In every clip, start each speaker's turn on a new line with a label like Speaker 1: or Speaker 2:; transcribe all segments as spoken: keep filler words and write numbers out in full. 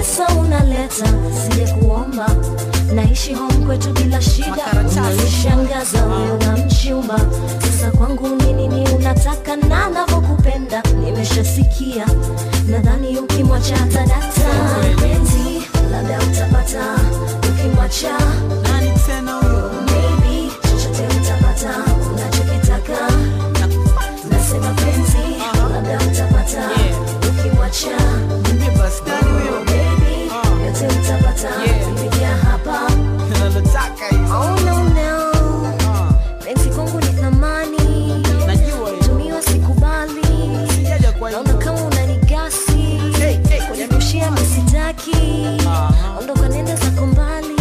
Speaker 1: pesa unaleta, sije kuomba. Naishi home kwetu bila shida, unanishangaza wewe unamchumba. Sasa kwangu nini ni unataka na ninavyokupenda nimeshasikia. Nadhani ukimwacha tadata penzi labda utapata, ukimwacha
Speaker 2: nani tena huyo?
Speaker 1: Maybe chochote utapata unachokitaka. Nasema penzi labda utapata, ukimwacha
Speaker 2: Niambie basi nani huyo?
Speaker 1: baby yote utapata kufikia hapa.
Speaker 2: Nalotaka hiyo.
Speaker 1: Oh no no, penzi kwangu ni thamani,
Speaker 2: Najua hiyo.
Speaker 1: tumiwa sikubali.
Speaker 2: Sijaja kwa hiyo.
Speaker 1: Naona kama unanigasi,
Speaker 2: Hey, hey,
Speaker 1: kunirushia misitaki. Ondoka nenda zako mbali.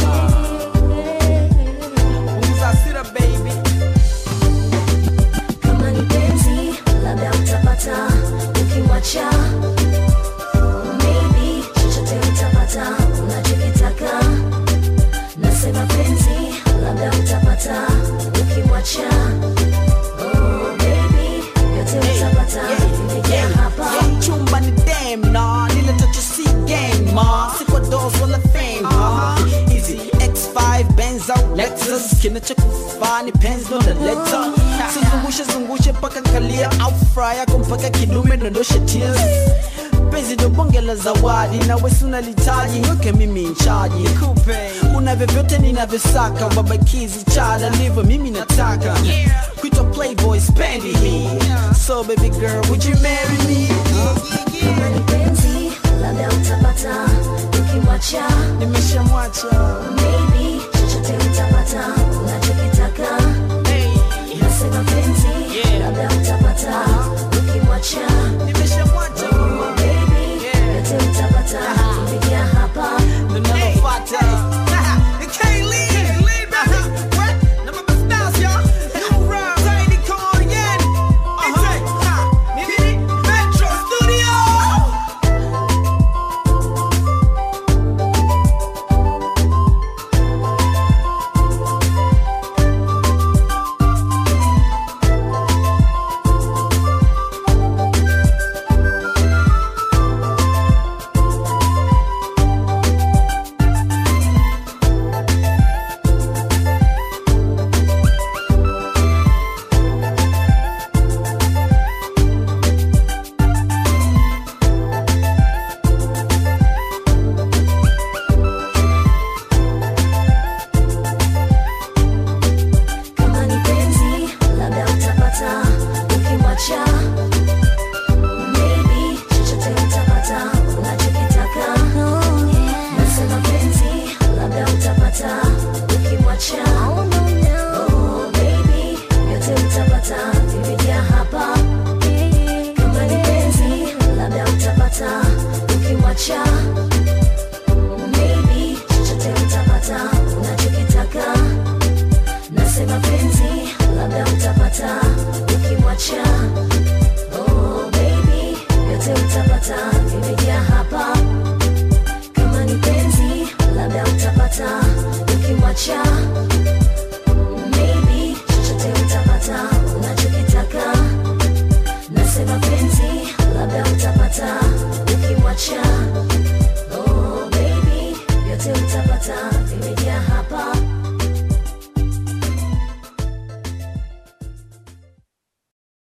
Speaker 2: Punguza hasira baby.
Speaker 1: Kama ni penzi labda utapata, ukimwacha maybe chochote utapata unachokitaka. Nasema penzi labda utapata, ukimwacha oh baby yote utapata kufikia hapa.
Speaker 2: Chumba ni damn na nile tacho si gang ma, si kwa doors wala fame ma. Easy X five Benz au Lexus, kinacho kufani penzi ndo naleta. Sizungushe zungushe paka kalia au fry yako mpaka kidume dondoshe tears. Penzi ndo bonge la zawadi na wewe unalitaji, weke mimi in charge. Una vyovyote ninavyosaka, wabakizi chada live mimi nataka. Kuitwa playboy spendi hii. So baby girl would you marry me?
Speaker 1: Kama ni penzi labda utapata, ukimwacha
Speaker 2: Nimeshamwacha.
Speaker 1: maybe chochote utapata unachokitaka. Nasema penzi labda utapata, ukimwacha
Speaker 2: Nimeshamwacha.
Speaker 1: oh baby yote utapata kufikia hapa.
Speaker 2: Ndo nalofuata. You can't leave. What? Na mabas bounce, y'all. New rhyme. Tiny, come on again. Uh-huh. Mimi ni Metro Studio.
Speaker 1: Kama ni penzi labda utapata, ukimwacha maybe chochote utapata unachokitaka. Nasema penzi labda utapata, ukimwacha oh baby yote utapata kufikia hapa. Kama ni penzi labda utapata, ukimwacha maybe chochote utapata unachokitaka. Nasema penzi labda utapata, ukimwacha oh baby yote utapata kufikia hapa. Kama ni penzi labda utapata, ukimwacha